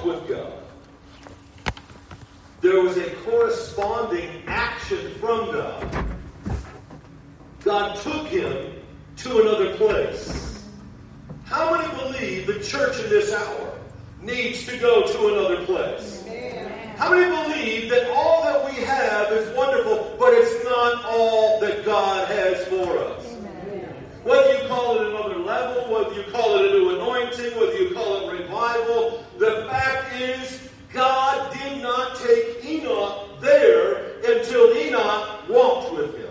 with God, there was a corresponding action from God. God took him to another place. How many believe the church in this hour needs to go to another place? Amen. How many believe that all that we have is wonderful, but it's not all that God has for us? Amen. Whether you call it another level, whether you call it a new anointing, whether you call it revival, the fact is God did not take Enoch there until Enoch walked with him.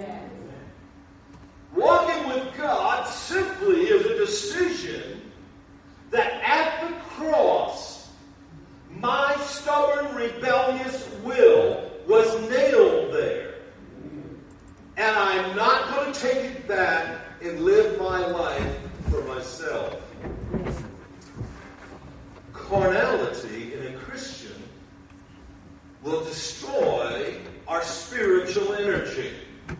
Walking with God simply is a decision that at the cross, my stubborn, rebellious will was nailed there. And I'm not going to take it back and live my life for myself. Carnality in a Christian will destroy our spiritual energy.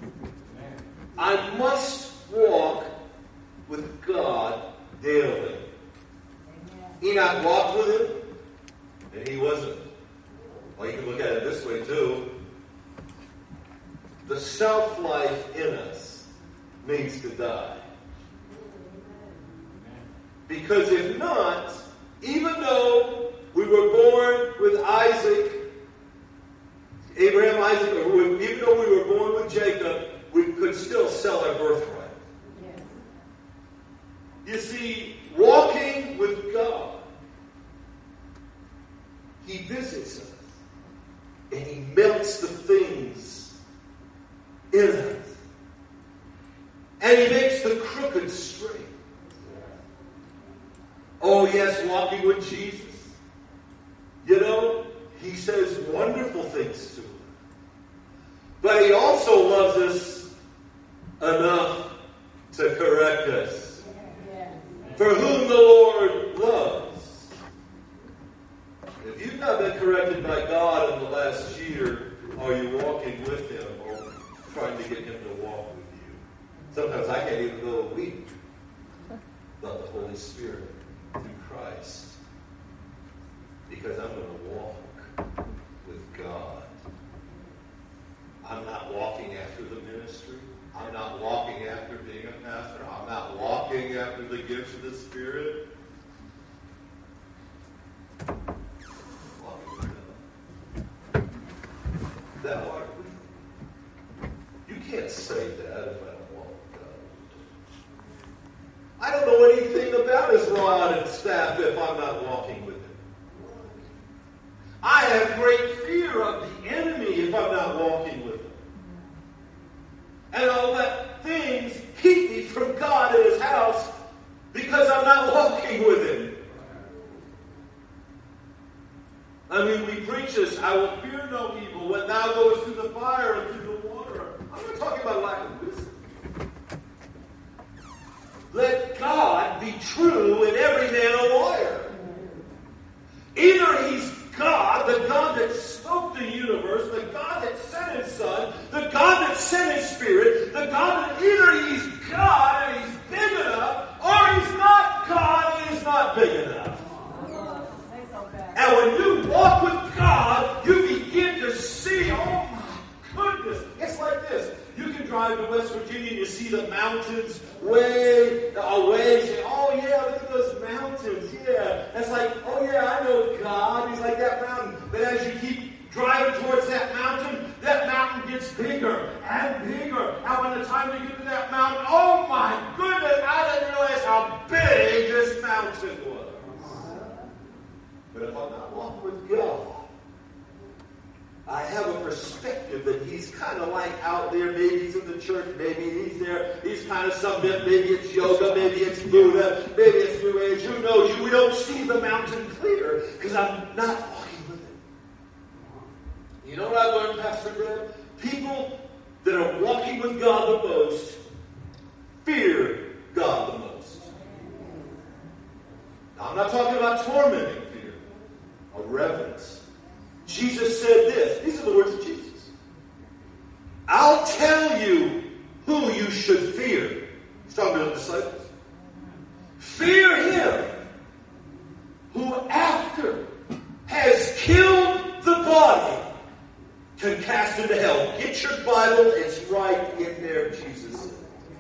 I must walk with God daily. Enoch walked with him, and he wasn't. Well, you can look at it this way too. The self-life in us needs to die. Because if not, even though we were born with Isaac, Abraham, Isaac, or even though we were born with Jacob, we could still sell our birthright. Yes. You see, walking with God, He visits us. And He melts the things in us. And He makes the crooked straight. Oh yes, walking with Jesus. You know, He says wonderful things to us. But He also loves us enough to correct us. For whom the Lord loves. If you've not been corrected by God in the last year, are you walking with Him or trying to get Him to walk with you? Sometimes I can't even go a week without the Holy Spirit through Christ. Because I'm going to walk with God. I'm not walking after the ministry. I'm not walking after being a pastor. I'm not walking after the gifts of the Spirit. Walking with God. That walk with God. You can't say that if I don't walk with God. I don't know anything about His rod and staff if I'm not walking with Him. I have great fear of the enemy if I'm not walking with Him. And I'll let things keep me from God in His house because I'm not walking with Him. I mean, we preach this, I will fear no evil when thou goest through the fire and through the water. I'm not talking about lack of wisdom. Let God be true and every man a liar. Either He's God, the God that spoke the universe, the God that sent His Son, the God that sent His Spirit, the God that either He's God and He's big enough, or He's not God and He's not big enough. And when you walk with God, you begin to see, oh my goodness, it's like this. You can drive to West Virginia and you see the mountains way away. You say, oh yeah, look at those mountains. Yeah. It's like, oh yeah, I know God. He's like that mountain. But as you keep driving towards that mountain gets bigger and bigger. And when the time you get to that mountain, oh my goodness, I didn't realize how big this mountain was. But if I'm not walking with God, I have a perspective that He's kind of like out there. Maybe He's in the church. Maybe He's there. He's kind of some bit. Maybe it's yoga. Maybe it's Buddha. Maybe it's New Age. Who knows? We don't see the mountain clear because I'm not walking with Him. You know what I learned, Pastor Deb? People that are walking with God the most fear God the most. Now, I'm not talking about tormenting fear. A reverence. Jesus said this. These are the words of Jesus. I'll tell you who you should fear. He's talking to the disciples. Fear Him who after Bible, it's right in there, Jesus said.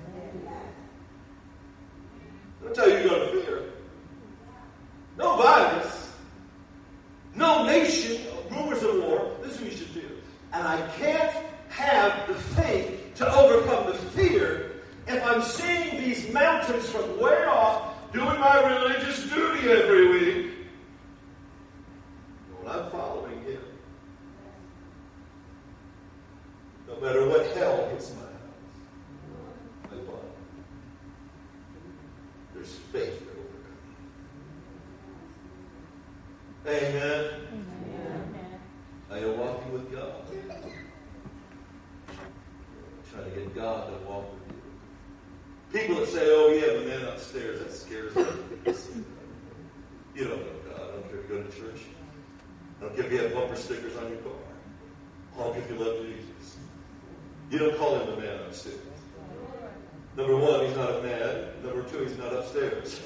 I'll tell you, you're going to fear. No violence. No nation, rumors of war. This is who you should fear. And I can't have the faith to overcome the fear if I'm seeing these mountains from way off, doing my religious duty every week. When I'm following Him, no matter what hell hits my house, I follow. There's faith that overcomes. Amen. Amen. Are you walking with God? Trying to get God to walk with you. People that say, oh, yeah, the man upstairs, that scares me. You don't know God. I don't care if you go to church. I don't care if you have bumper stickers on your car. I don't care if you love Jesus. You don't call him the man upstairs. Number one, he's not a man. Number two, he's not upstairs.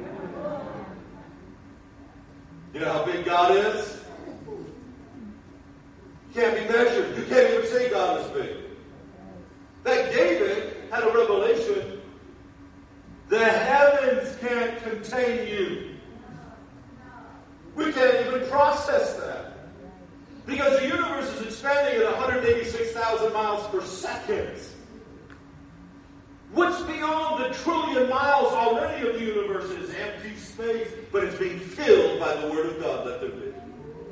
You know how big God is? Can't be measured. You can't even say God is big. That David had a revelation. The heavens can't contain you. We can't even process that. Because the universe is expanding at 186,000 miles per second. What's beyond the trillion miles already of the universe is empty space, but it's being filled by the Word of God. Let there be.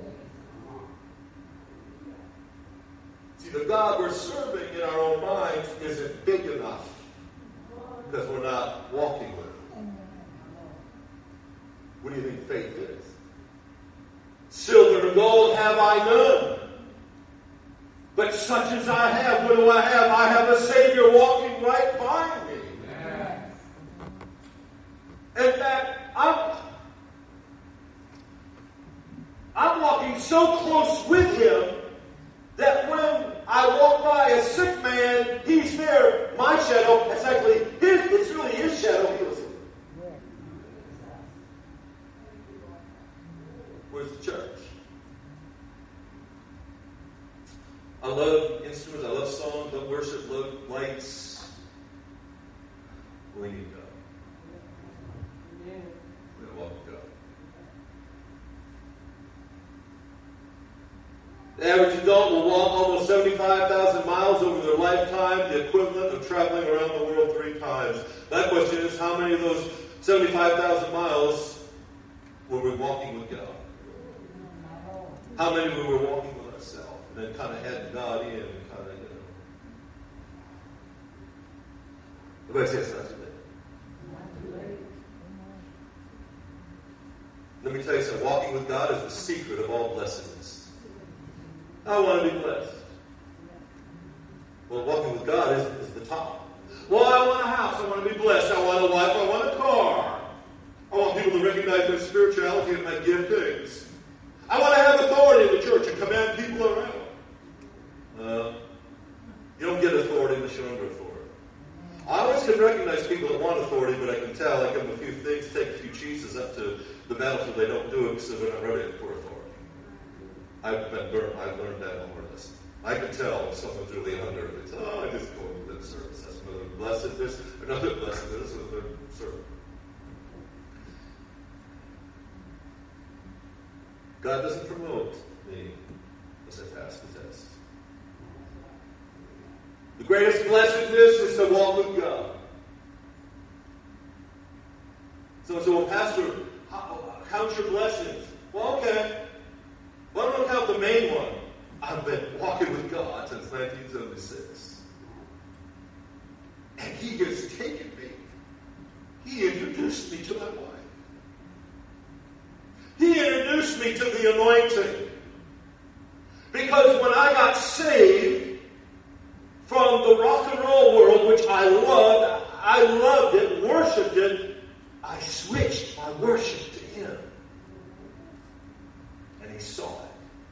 See, the God we're serving in our own minds isn't big enough because we're not walking with Him. What do you think faith is? Silver and gold have I none. But such as I have, what do I have? I have a Savior walking right by me. Yes. In fact, I'm walking so close with Him that when I walk by a sick man, He's there. My shadow, it's really His shadow heals him. Where's the church? I love instruments, I love songs, love worship, love lights. We need God. We're going to walk with God. The average adult will walk almost 75,000 miles over their lifetime, the equivalent of traveling around the world 3 times. My question is, how many of those 75,000 miles were we walking with God? How many we were walking with ourselves? And then kind of had God in and kind of, Everybody say it's not too late. Let me tell you something. Walking with God is the secret of all blessedness. I want to be blessed. Well, walking with God is the top. Well, I want a house. I want to be blessed. I want a wife. I want a car. I want people to recognize my spirituality and my giftings. I want to have authority in the church and command people around. You don't get authority unless you're under authority. I always can recognize people that want authority, but I can tell, I give them a few things, take a few cheeses up to the battlefield. They don't do it because they're not ready for authority. I've learned that on my lesson. I can tell if someone's really under it. It's, I just go to lip service. That's another blessedness, another blessedness, another service. God doesn't promote me unless I pass the test. The greatest blessedness is to walk with God. So, well, Pastor, count your blessings. Well, okay. Well, I'm going to count the main one. I've been walking with God since 1976. And He has taken me. He introduced me to my wife. He introduced me to the anointing. Because when I got saved from the rock and roll world, which I loved it, worshipped it, I switched my worship to Him. And He saw it.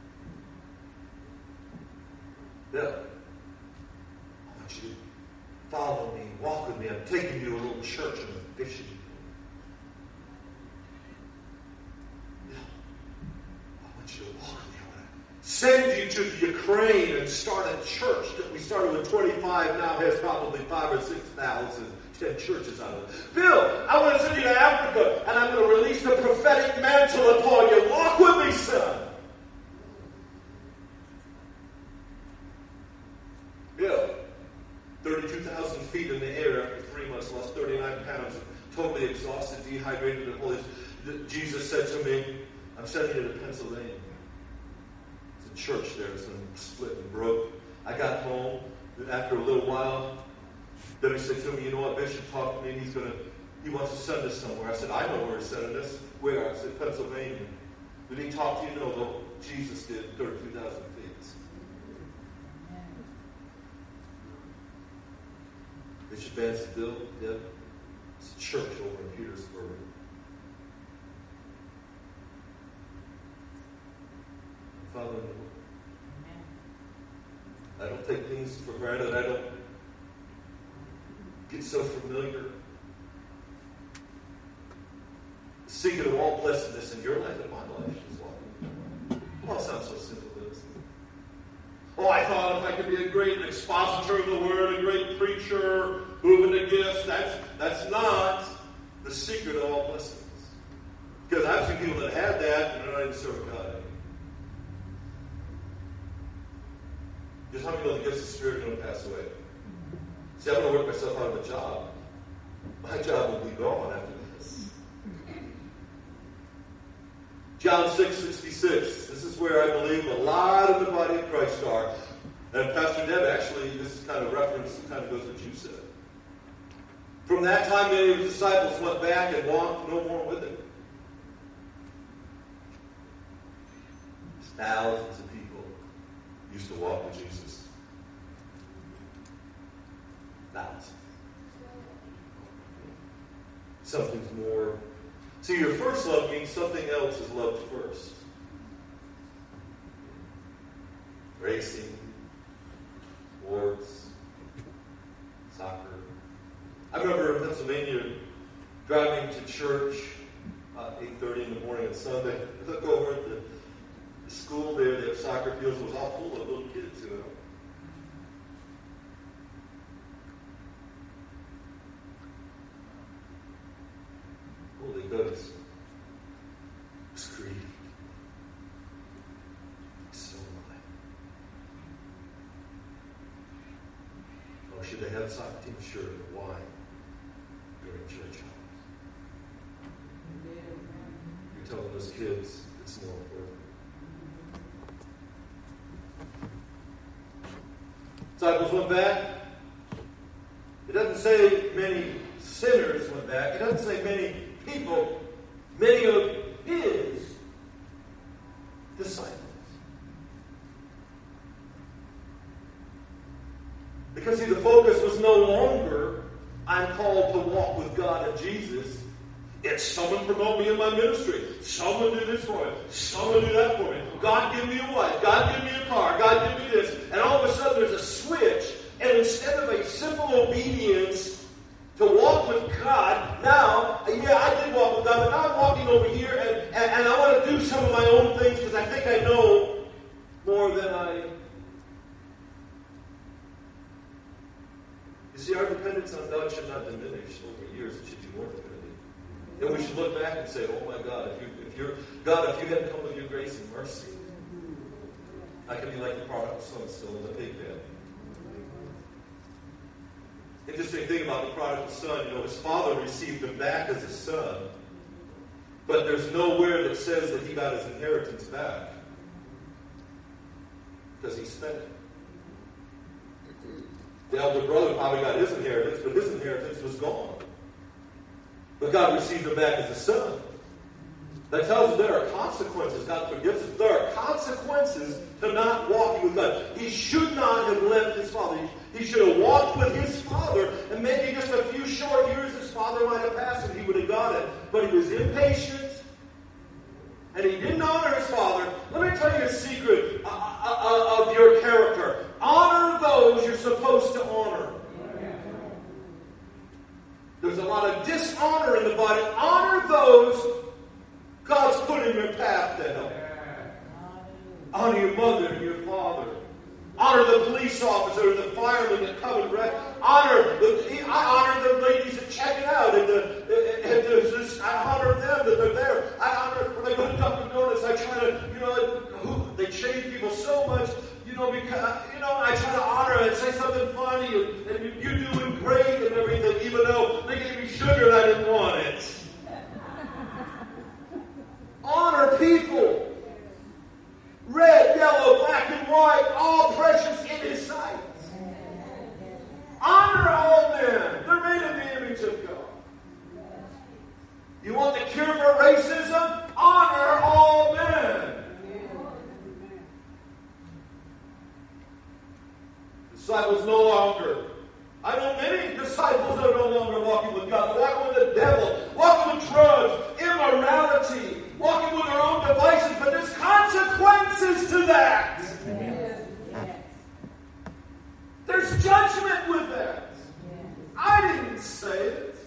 Bill, I want you to follow me, walk with me. I'm taking you to a little church and I'm fishing. send you to the Ukraine and start a church that we started with 25, now has probably 5,000 or 6,000, 10 churches out of it. Bill, I want to send you to Africa, and I'm going to release the prophetic mantle upon you. Walk with me, son. Bill, 32,000 feet in the air after 3 months, lost 39 pounds, totally exhausted, dehydrated, and holy. Jesus said to me, I'm sending you to Pennsylvania. It's a church there that's been split and broke. I got home. After a little while, then he said to me, you know what, Bishop talked to me, and he wants to send us somewhere. I said, I know where he's sending us. Where? I said, Pennsylvania. Did he talk to you? No, though Jesus did, 32,000 feet. Bishop Benson Bill, yeah. It's a church over in Petersburg. Father, I don't take things for granted. I don't get so familiar. The secret of all blessedness in your life and my life is what? Well, it sounds so simple, doesn't it? Oh, I thought if I could be a great expositor of the word, a great preacher, moving the gifts, that's not the secret of all blessedness. Because I've seen people that had that and they're not even serving God anymore. Just how many know the gifts of the Spirit don't pass away? See, I'm going to work myself out of a job. My job will be gone after this. John 6:66. This is where I believe a lot of the body of Christ are. And Pastor Deb, actually, this is kind of reference, kind of goes what you said. From that time, many of his disciples went back and walked no more with him. Thousands of people used to walk with Jesus. Thousands. Something's more. See, your first love means something else is loved first. Racing, sports, soccer. I remember in Pennsylvania driving to church about 8:30 in the morning on Sunday. I look over at the school there, they have soccer fields. It was all full of little kids, you know. Holy goodness. It's greedy. So am I. Oh, should they have a soccer team? Sure. Why? During church hours. You're telling those kids it's more important. Disciples went back. It doesn't say many sinners went back. It doesn't say many people, many of his disciples. Because, see, the focus was no longer, I'm called to walk with God and Jesus. It's someone promote me in my ministry. Someone do this for me. Someone do that for me. God give me a wife. God give me a car. God give me this. And all of a sudden there's a switch. And instead of a simple obedience to walk with God, now, yeah, I did walk with God, but now I'm walking over here and I want to do some of my own things because I think I know more than I... You see, our dependence on God should not diminish over years. It should be more dependent. And we should look back and say, oh my God, if you hadn't come with your grace and mercy, I could be like the prodigal son still in the pig pen. Interesting thing about the prodigal son, his father received him back as a son, but there's nowhere that says that he got his inheritance back. Because he spent it. The elder brother probably got his inheritance, but his inheritance was gone. But God received him back as a son. That tells us there are consequences. God forgives us. There are consequences to not walking with God. He should not have left his father. He should have walked with his father, and maybe just a few short years his father might have passed and he would have got it. But he was impatient, and he didn't honor his father. Let me tell you a secret of your character. Honor those you're supposed to honor. There's a lot of dishonor in the body. Honor those God's put in your path to help. Honor your mother and your father. Honor the police officer and the firemen that come and I honor the ladies that check it out, and I honor them that they're there. I honor when they go to Dunkin' Donuts. I try to, they change people so much, because I try to honor and say something funny, and you're doing great and everything, even though they gave me sugar and I didn't want it. Honor people. Red, yellow, black, and white, all precious in His sight. Honor all men. They're made in the image of God. You want the cure for racism? Honor all men. Disciples no longer. I know many disciples are no longer walking with God. They're walking with the devil, walking with drugs, immorality, walking with their own devices, but there's consequences to that. There's judgment with that. I didn't say it.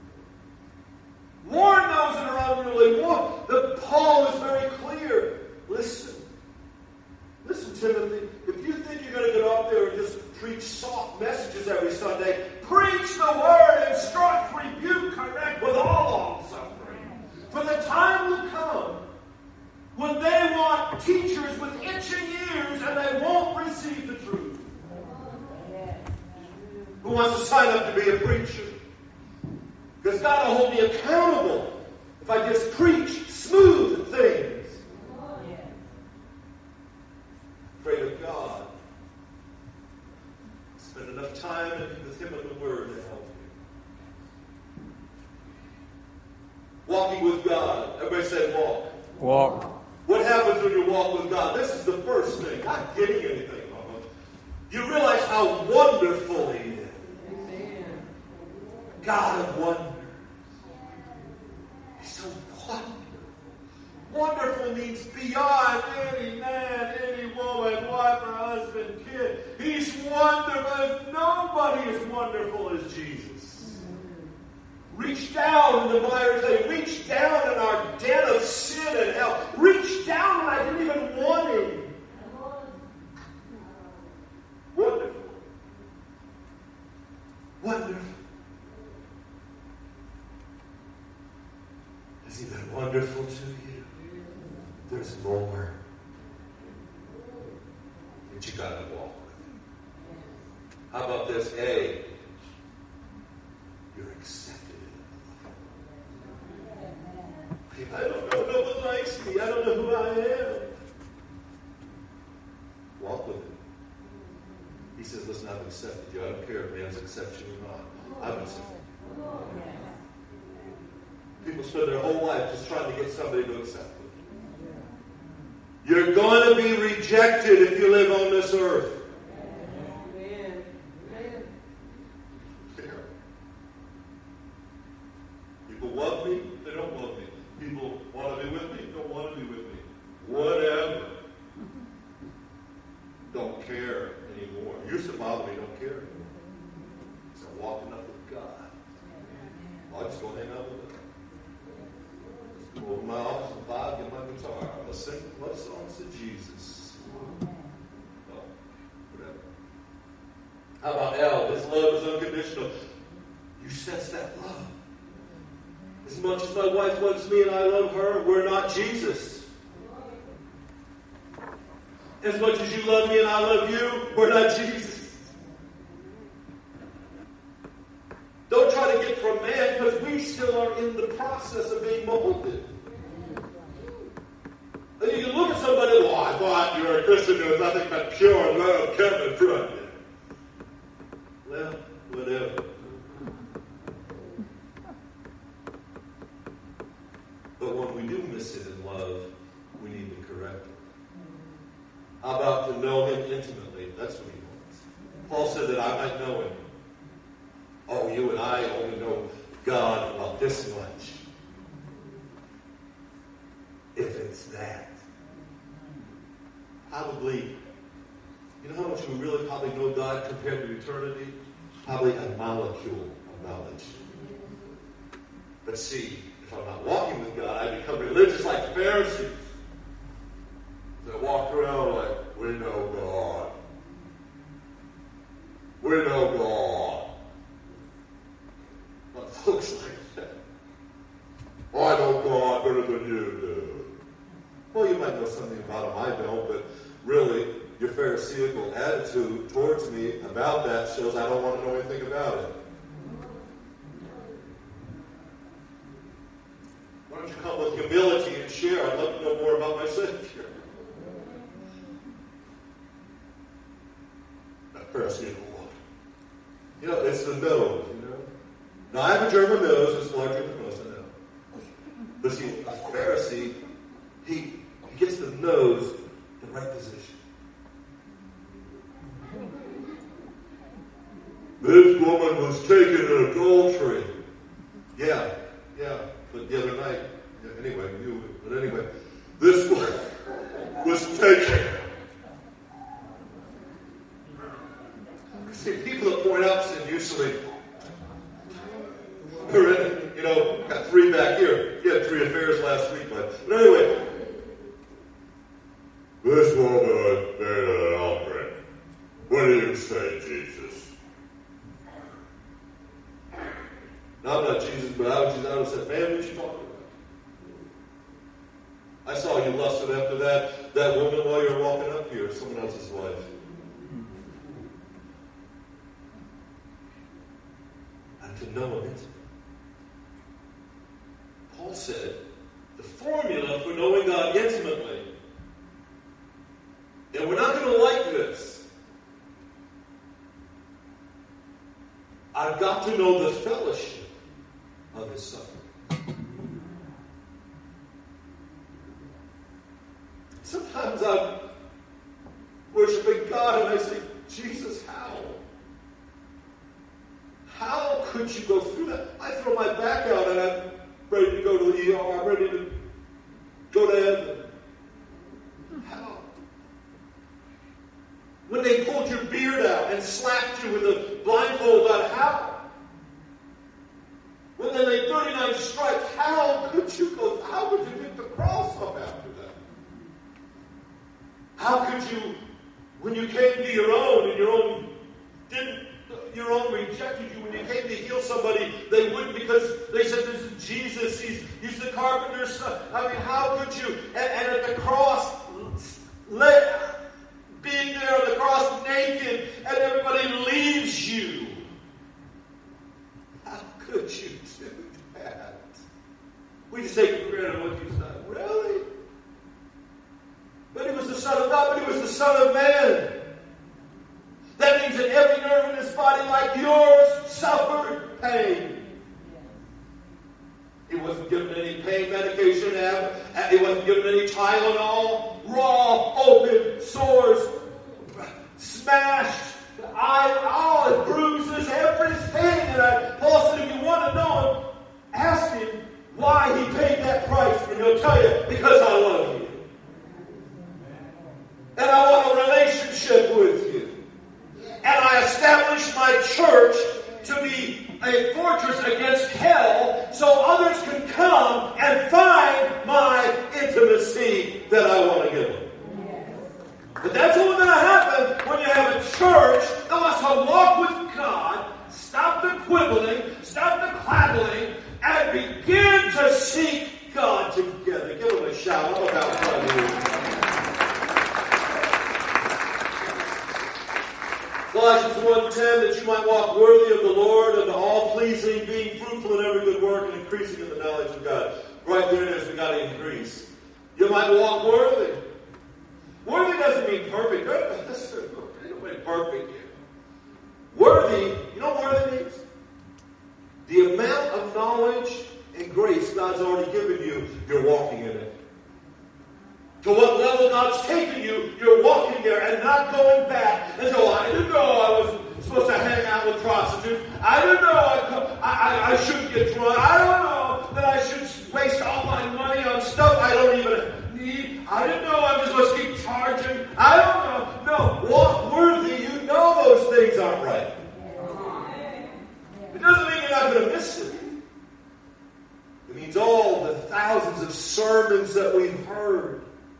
Warn those that are unruly. Paul is very clear. Listen, Timothy, if you think you're going to get up there and just preach soft messages every Sunday, preach the word, instruct, rebuke, correct with all long-suffering. For the time will come when they want teachers with itching ears and they won't receive the truth. Who wants to sign up to be a preacher? Because God will hold me accountable if I just preach smooth things. Afraid of God. Spend enough time with Him in the Word to help you. Walking with God. Everybody say walk. Walk. What happens when you walk with God? This is the first thing. Not getting anything, Mama. You realize how wonderful He is. God of wonder. He's so wonderful. Wonderful means beyond any man, any woman, wife or husband, kid. He's wonderful. Nobody is wonderful as Jesus. Reach down in the miry clay. Reach down in our den of sin and hell. Reach down and I didn't even want Him. Wonderful. Wonderful. Has He been wonderful to you? There's more. But you got to walk with Him. How about this? A, you're accepted. I don't know no one likes me. I don't know who I am. Walk with Him. He says, listen, I've accepted you. I don't care if man's accepted you or not. I've accepted you. People spend their whole life just trying to get somebody to accept them. You're going to be rejected if you live on this earth. Amen. People love me, they don't love me. People want to be with me, don't want to be with me. Whatever. Don't care anymore. Used to bother me, don't care anymore. So I'm walking up with God. I'll just go hang out with Him. Go to my office at 5, get my guitar. I'll sing love songs to Jesus. Well, whatever. How about L? His love is unconditional. You sense that love. As much as my wife loves me and I love her, we're not Jesus. As much as you love me and I love you, we're not Jesus. Don't try to get from man, because we still are in the process of being molded. And you can look at somebody, well, I thought you're a Christian, there's nothing but pure love coming from you. Well, whatever. But when we do miss it in love, we need to correct it. How about to know Him intimately? That's what He wants. Paul said that I might know Him. Oh, you and I only know God about this much. If it's that. Probably, you know how much we really probably know God compared to eternity? Probably a molecule of knowledge. But see, if I'm not walking with God, I become religious like the Pharisees. They walk around you might know something about him. I don't, but really, your Pharisaical attitude towards me about that shows I don't want to know anything about it. Why don't you come with humility and share? I'd love to know more about my Savior. That Pharisaical one. You know, it's the nose, you know. Now, I have a German nose. It's larger than most, I know. But see, a Pharisee, he gets the nose in the right position. This woman was taken in adultery. Yeah. But the other night, anyway, this one was taken. See, people that point out sin usually are in it. You know, got 3 back here. You had 3 affairs last week, but anyway. This woman was made an offering. What do you say, Jesus? Now, I'm not Jesus, but I would have said, man, what are you talking about? I saw you lusted after that woman while you were walking up here, someone else's wife. And to know him intimately. Paul said, the formula for knowing God intimately, and we're not going to like this, I've got to know the fellowship of his suffering. Sometimes I'm worshiping God and I say, Jesus, how? How could you go through that? I throw my back out and I'm ready to go to the ER. I'm ready to go to heaven. How? When they pulled your beard out and slapped you with a blindfold on, how? When they laid 39 stripes, how could you pick the cross up after that? How could you, when you came to your own and your own rejected you, when you came to heal somebody, they wouldn't because they said, this is Jesus, he's the carpenter's son. I mean, how could you? And at the cross, being there on the cross naked, and everybody leaves you. How could you do that? We just take for granted what you've done. Really? But he was the Son of God, but he was the Son of Man. That means that every nerve in his body, like yours, suffered pain. He wasn't given any pain medication. He wasn't given any Tylenol. Raw, open, sores, smashed, and bruises, everything. And Paul said, if you want to know him, ask him why he paid that price. And he'll tell you, because I love you. And I want a relationship with you. And I established my church to be a fortress against hell so others can come and find my intimacy that I want to give them. But that's only going to happen when you have a church that wants to walk with God, stop the quibbling, stop the clabbling, and begin to seek God together. Give them a shout. I'm about God. Colossians 1:10, that you might walk worthy of the Lord and all-pleasing, being fruitful in every good work and increasing in the knowledge of God. Right there it is, we got to increase. You might walk worthy. Worthy doesn't mean perfect. Nobody perfect here. Worthy, you know what worthy means? The amount of knowledge and grace God's already given you, you're walking in it. To what level God's taken you, you're walking there and not going back. And so, I didn't know I was supposed to hang out with prostitutes. I didn't know I shouldn't get drunk. I don't know that I should waste all my money on stuff I don't even need. I didn't know I'm just supposed to keep charging. I don't know. No, walk worthy. You know those things aren't right. It doesn't mean you're not going to miss it. It means all the thousands of sermons that we've heard,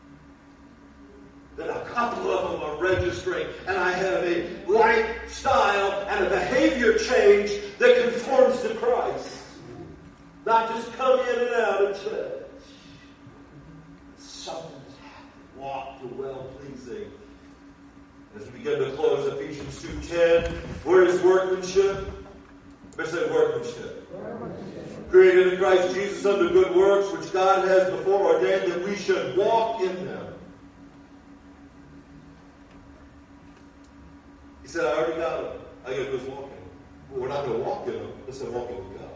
that a couple of them are registering, and I have a lifestyle and a behavior change that conforms to Christ. Not just come in and out of church. Something's walk to well-pleasing. As we begin to close Ephesians 2:10, where is workmanship? Everybody say workmanship. Created in Christ Jesus unto good works, which God has before ordained that we should walk in them. He said, I already got them. All I got to do is walk in them. Well, we're not going to walk in them. Let's say walking with God.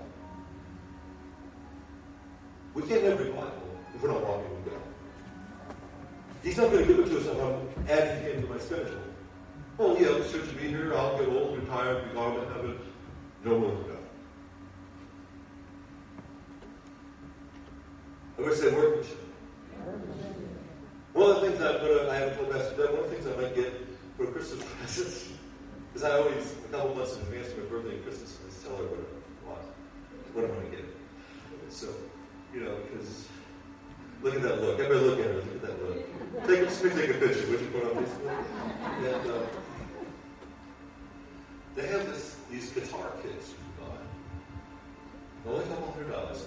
We can't have revival if we're not walking with God. He's not going to give it to us if I'm adding him to my schedule. Oh, yeah, the church will be here. I'll get old, retire, be gone to heaven. No will of God. I'm going to say workmanship. One of the things I haven't told Pastor Doug, one of the things I might get for Christmas presents is I always, a couple months in advance of my birthday and Christmas, I always tell her what I'm going to get. So, because look at that look. Everybody look at her. Look at that look. Take a picture. Would you put on Facebook? And they have these guitar kits you can buy. Only $200.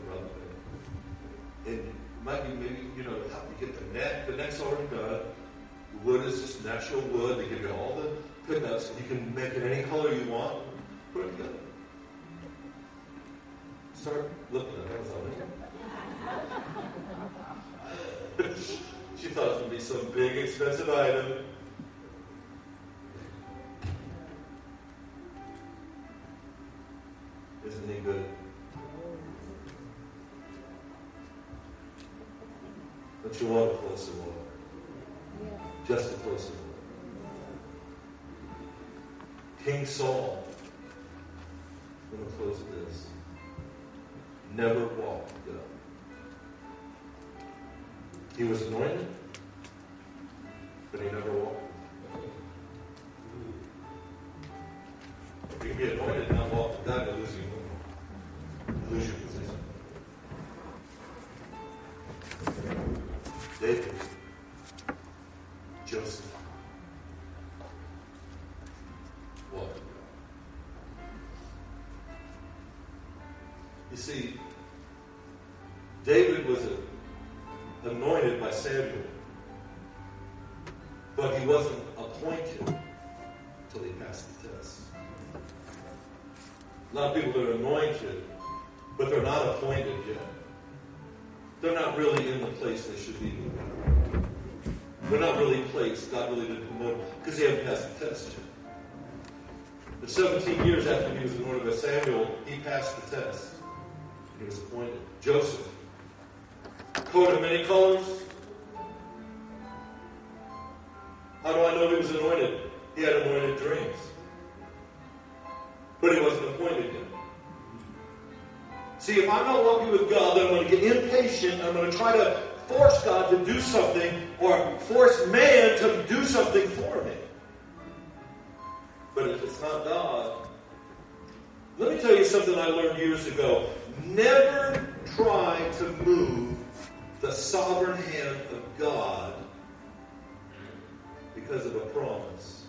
It might be maybe, help you get the neck. The neck's already done. The wood is just natural wood. They give you all the pickups. You can make it any color you want. Put it together. Start looking at it. She thought it was going to be some big, expensive item. Isn't he good? Don't you want a closer one? Just a closer one. King Saul, I'm going to close with this, never walked with God. He was anointed, but he never walked. You can be anointed and not walk with God, you'll lose your position. David, Joseph, walked with God. You see, David was anointed by Samuel, but he wasn't appointed until he passed the test. A lot of people that are anointed, but they're not appointed yet. They're not really in the place they should be. They're not really placed. God really didn't promote them because they haven't passed the test yet. But 17 years after he was anointed by Samuel, he passed the test. And he was appointed. Joseph, coat of many colors. How do I know he was anointed? He had anointed dreams. But he wasn't appointed yet. See, if I'm not walking with God, then I'm going to get impatient. I'm going to try to force God to do something or force man to do something for me. But if it's not God, let me tell you something I learned years ago. Never try to move the sovereign hand of God because of a promise.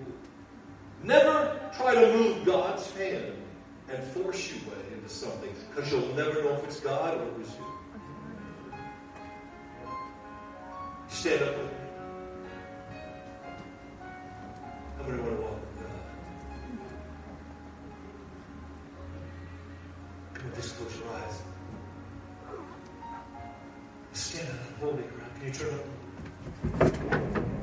Never try to move God's hand and force you into something, because you'll never know if it's God or it was you. Stand up with me. How many want to walk with God? Come on, just close your eyes. Stand on holy ground. Can you turn up?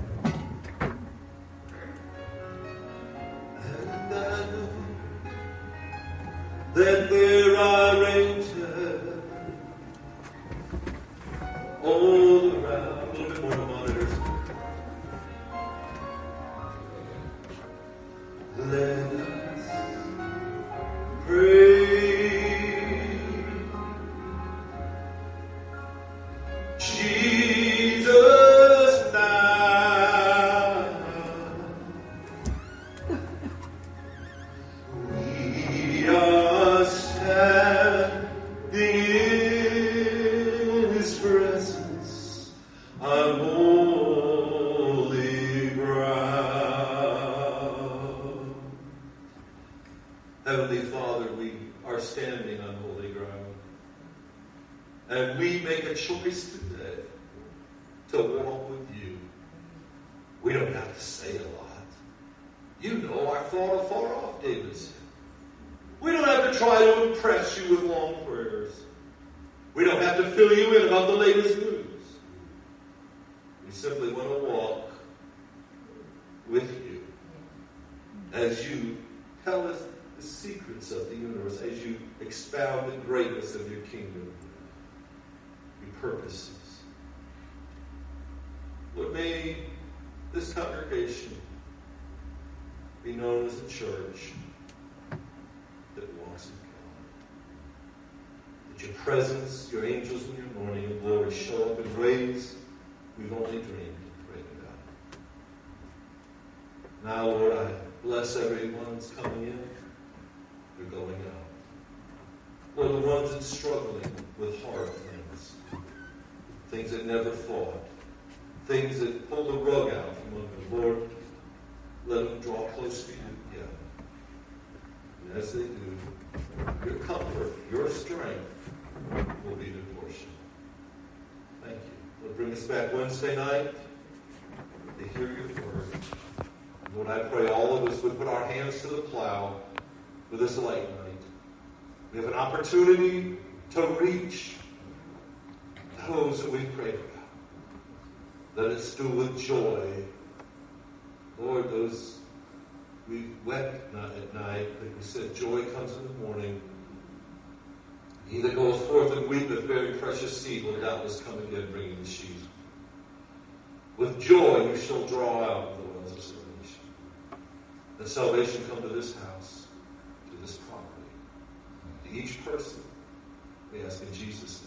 And I know that there are angels all around. A little bit more of the monitors. Let us pray. Jesus now. We are standing in His presence on holy ground. Heavenly Father, we are standing on holy ground. And we make a choice today to walk with don't have to say a lot. You know our thought afar off, David said. We don't have to try to impress you with long prayers. We don't have to fill you in about the latest news. We simply want to walk with you as you tell us the secrets of the universe, as you expound the greatness of your kingdom, your purposes. Lord, may this congregation be known as a church that walks with God. That your presence, your angels in your morning and glory show up in ways we've only dreamed and prayed about. Now, Lord, I bless everyone that's coming in. They're going out. Lord, the ones that's struggling with hard things. Things that never fought. Things that pull the rug out from under them. Lord, let them draw close to you again. And as they do, your comfort, your strength will be their portion. Thank you. Lord, bring us back Wednesday night to hear your word. Lord, I pray all of us would put our hands to the plow for this late night. We have an opportunity to reach those that we've prayed about. Let us do with joy. Lord, those we wept at night, like we said, joy comes in the morning. He that goes forth and weepeth, very precious seed will doubtless come again, bringing the sheaf. With joy you shall draw out the wells of salvation. Let salvation come to this house, to this property, to each person. We ask in Jesus' name.